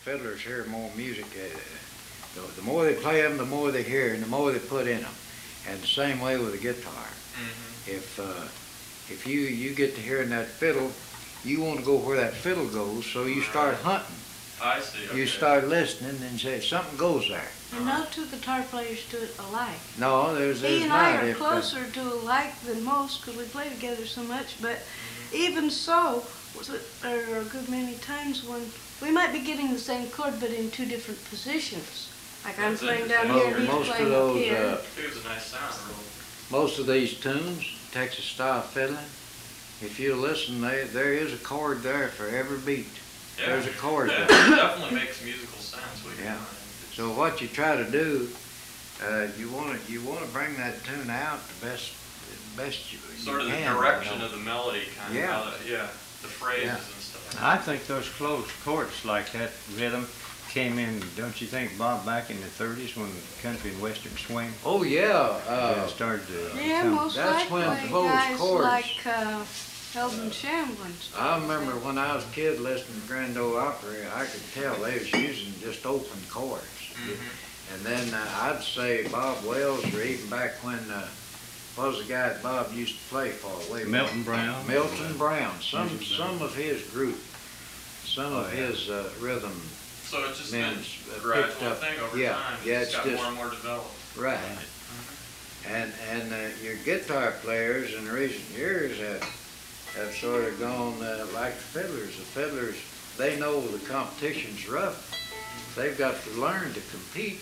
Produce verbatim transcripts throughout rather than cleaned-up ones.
fiddlers hear more music. Uh, the, the more they play them, the more they hear, and the more they put in them. And the same way with the guitar. Mm-hmm. If uh, if you you get to hearing that fiddle, you want to go where that fiddle goes, so you start hunting. I see. Okay. You start listening and say something goes there. And no two guitar players do it alike. No, there's, there's He and not. I are If, uh, closer to alike than most because we play together so much, but even so, there are a good many times when we might be getting the same chord but in two different positions. Like I'm That's playing down interesting. here and Most he's of playing up those, here. uh, It was a nice sound. Most of these tunes, Texas style fiddling, if you listen, they, there is a chord there for every beat. Yeah. There's a chord Yeah, there. it definitely makes musical sense. What you're Yeah. doing. So what you try to do, uh, you want to you want to bring that tune out the best best you, Sort you of the can. direction you know. of the melody, kind Yeah. of. How the, yeah. The phrases Yeah. and stuff. I think those close chords like that rhythm came in, don't you think, Bob, back in the thirties when country and western swing Oh yeah, uh, uh, started to Yeah, come? most That's when likely those guys chords- like uh, Eldon Shamblin. I remember when I was a kid listening to Grand Ole Opry, I could tell they was using just open chords. Mm-hmm. And then uh, I'd say Bob Wells, or even back when, uh, what was the guy that Bob used to play for? Way back? Milton Brown. Milton Brown. Some Milton Brown. some of his group, some Oh, of yeah. his uh, rhythm, So it's just Man, been uh, a gradual picked up- thing over yeah, time. yeah, It's it's got just- more and more developed. right? Mm-hmm. And and uh, your guitar players in recent years have have sort of gone uh, like the fiddlers. The fiddlers, they know the competition's rough. They've got to learn to compete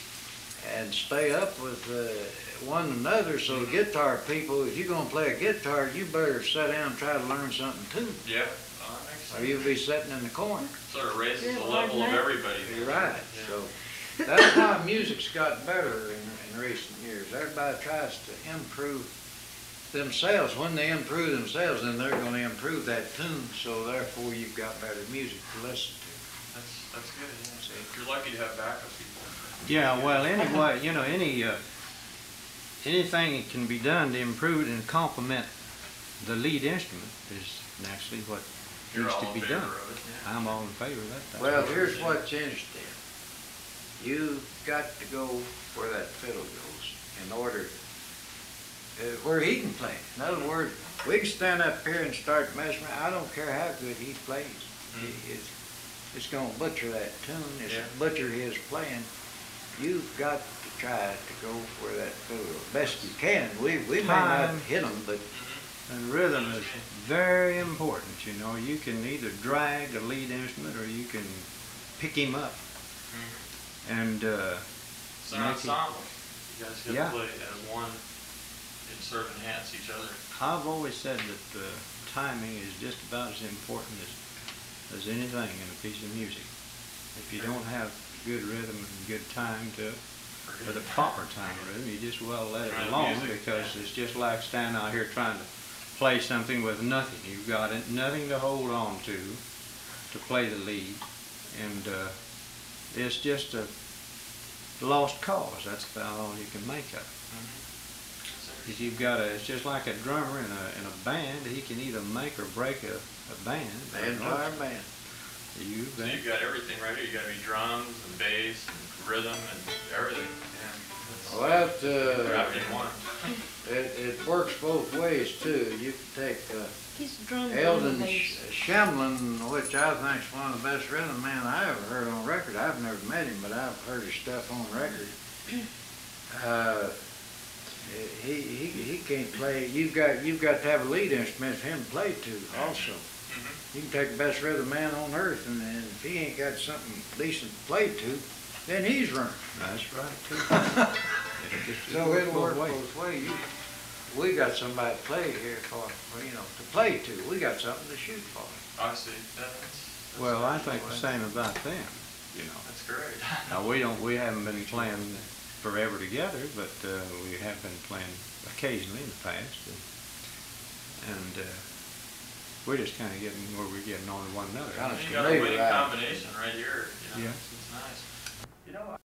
and stay up with uh, one another. So the guitar people, if you're gonna play a guitar, you better sit down and try to learn something too, Yeah. Well, that makes or sense. you'll be sitting in the corner. Sort of raises Yeah, the like level of that. everybody. You're there. right. Yeah. So that's why music's gotten better in, in recent years. Everybody tries to improve themselves. When they improve themselves, then they're going to improve that tune. So therefore, you've got better music to listen to. That's that's good. Yeah. So you're lucky to have backup people. Yeah, well, anyway, you know, any uh, anything that can be done to improve and complement the lead instrument is naturally what You're needs all to in be favor done. of it. Yeah. I'm all in favor of that. That's Well, what- here's what's interesting. You've got to go where that fiddle goes in order uh, where he can play. In other words, we can stand up here and start messing around. I don't care how good he plays. Mm. He- It's, it's going to butcher that tune. It's Yeah. butcher his playing. You've got to try to go where that fiddle goes. Best you can. We, we may not Time. hit him, but And rhythm is very important, you know. You can either drag the lead instrument or you can pick him up. Mhm. And uh, It's an make it- ensemble. You guys get Yeah. to play as one. It sort of enhance each other. I've always said that uh, timing is just about as important as, as anything in a piece of music. If you don't have good rhythm and good time to it, or the proper time rhythm, you just well let it Right, alone music, because yeah. it's just like standing out here trying to play something with nothing. You've got it, nothing to hold on to to play the lead, and uh, it's just a lost cause. That's about all you can make of it. If you've got a, it's just like a drummer in a in a band. He can either make or break a, a band. the entire band. You So bet. you've got everything right here. You got to be drums and bass and rhythm and everything. Yeah. Well, that, uh, Wrapped in one. it, it works both ways too. You can take uh, He's a drum Eldon bass. Sh- Shamblin, which I think is one of the best rhythm men I ever heard on record. I've never met him, but I've heard his stuff on record. Uh, he, he, he can't play. You've got you've got to have a lead instrument for him to play to also. Mhm. You can take the best rhythm man on earth, and, and if he ain't got something decent to play to, then he's running. That's right too. It just- So it'll both work ways. both ways. You, we got somebody to play here for, for, you know, to play to. We got something to shoot for. I see. Yeah, that's, that's Well, I that's think the same about them. You know. That's great. Now we don't. We haven't been playing forever together, but uh, we have been playing occasionally in the past, and, and uh, we're just kind of getting where we're getting on to one another. Kinda You got a familiar, winning right? combination right here. You know, Yeah. It's, it's nice. You know.